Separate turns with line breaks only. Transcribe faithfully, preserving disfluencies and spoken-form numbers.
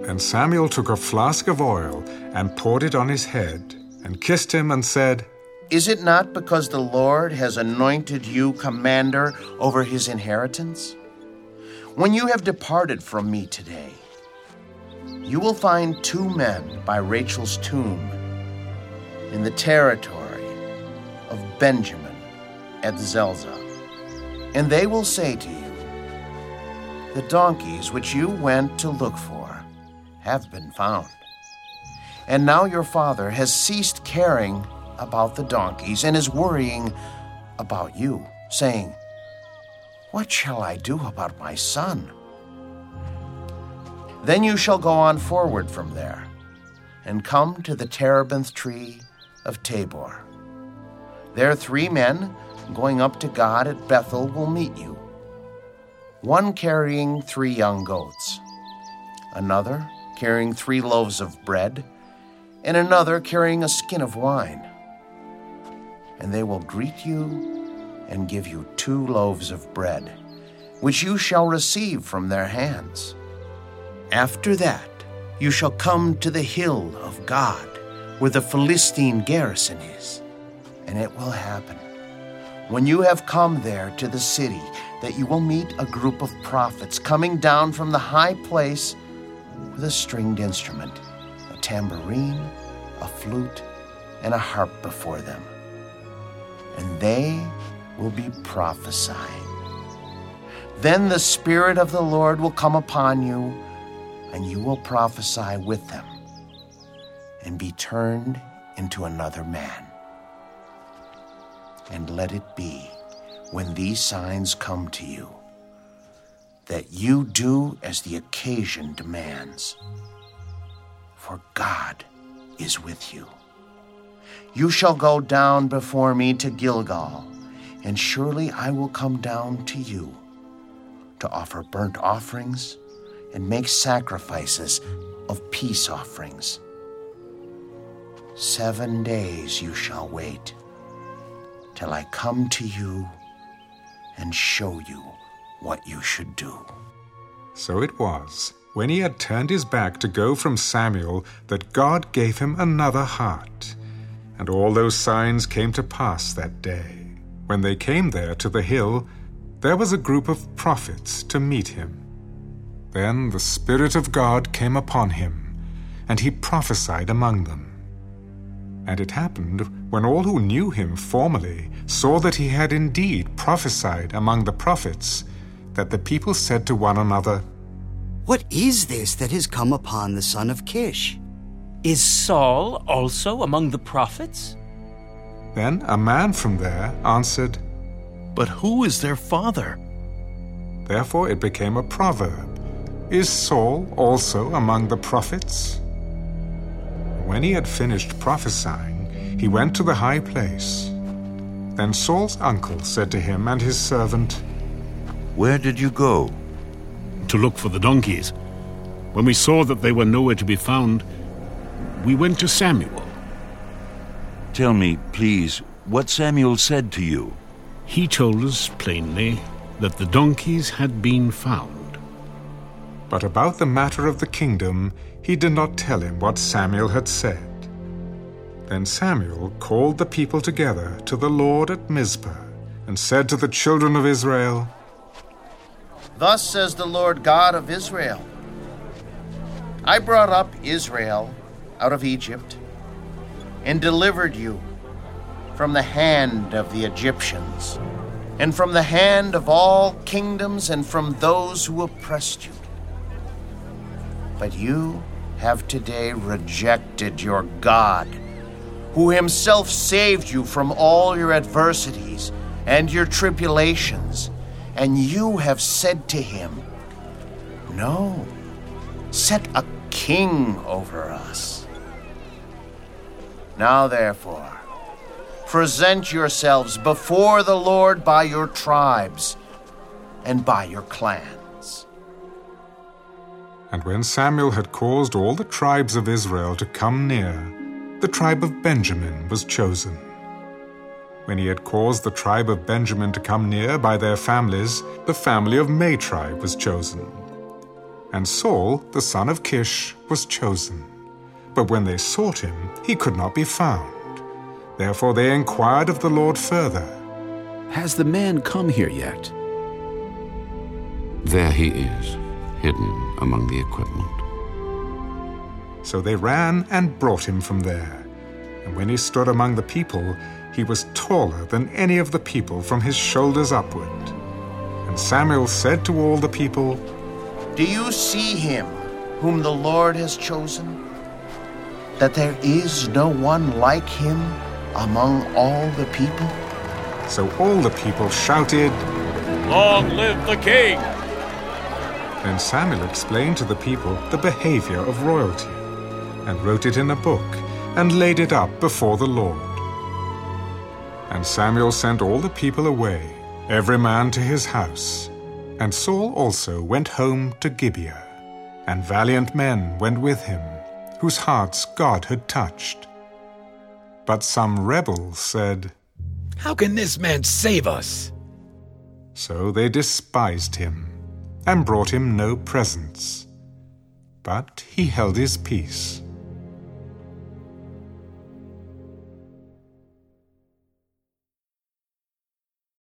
And Samuel took a flask of oil and poured it on his head, and kissed him and said,
"Is it not because the Lord has anointed you commander over his inheritance? When you have departed from me today, you will find two men by Rachel's tomb in the territory of Benjamin at Zelzah. And they will say to you, 'The donkeys which you went to look for have been found. And now your father has ceased caring about the donkeys and is worrying about you, saying, "What shall I do about my son?" Then you shall go on forward from there and come to the terebinth tree of Tabor. There three men going up to God at Bethel will meet you, one carrying three young goats, another carrying three loaves of bread, and another carrying a skin of wine. And they will greet you and give you two loaves of bread, which you shall receive from their hands. After that, you shall come to the hill of God, where the Philistine garrison is. And it will happen, when you have come there to the city, that you will meet a group of prophets coming down from the high place with a stringed instrument, a tambourine, a flute, and a harp before them. And they will be prophesying. Then the Spirit of the Lord will come upon you, and you will prophesy with them and be turned into another man. And let it be, when these signs come to you, that you do as the occasion demands, for God is with you. You shall go down before me to Gilgal, and surely I will come down to you to offer burnt offerings and make sacrifices of peace offerings. Seven days you shall wait till I come to you and show you what you should do."
So it was, when he had turned his back to go from Samuel, that God gave him another heart. And all those signs came to pass that day. When they came there to the hill, there was a group of prophets to meet him. Then the Spirit of God came upon him, and he prophesied among them. And it happened, when all who knew him formerly saw that he had indeed prophesied among the prophets, that the people said to one another,
"What is this that has come upon the son of Kish?
Is Saul also among the prophets?"
Then a man from there answered,
"But who is their father?"
Therefore it became a proverb, "Is Saul also among the prophets?" When he had finished prophesying, he went to the high place. Then Saul's uncle said to him and his servant,
"Where did you go?"
"To look for the donkeys. When we saw that they were nowhere to be found, we went to Samuel."
"Tell me, please, what Samuel said to you."
"He told us plainly that the donkeys had been found."
But about the matter of the kingdom, he did not tell him what Samuel had said. Then Samuel called the people together to the Lord at Mizpah, and said to the children of Israel,
"Thus says the Lord God of Israel, I brought up Israel out of Egypt and delivered you from the hand of the Egyptians and from the hand of all kingdoms and from those who oppressed you. But you have today rejected your God, who himself saved you from all your adversities and your tribulations, and you have said to him, 'No, set a king over us.' Now therefore, present yourselves before the Lord by your tribes and by your clans."
And when Samuel had caused all the tribes of Israel to come near, the tribe of Benjamin was chosen. When he had caused the tribe of Benjamin to come near by their families, the family of Matri was chosen. And Saul, the son of Kish, was chosen. But when they sought him, he could not be found. Therefore they inquired of the Lord further.
Has the man come here yet?
There he is, hidden among the equipment.
So they ran and brought him from there. And when he stood among the people, he was taller than any of the people from his shoulders upward. And Samuel said to all the people,
Do you see him whom the Lord has chosen? That there is no one like him among all the people?
So all the people shouted,
Long live the king!
Then Samuel explained to the people the behavior of royalty, and wrote it in a book, and laid it up before the Lord. And Samuel sent all the people away, every man to his house. And Saul also went home to Gibeah, and valiant men went with him, whose hearts God had touched. But some rebels said,
How can this man save us?
So they despised him, and brought him no presents. But he held his peace.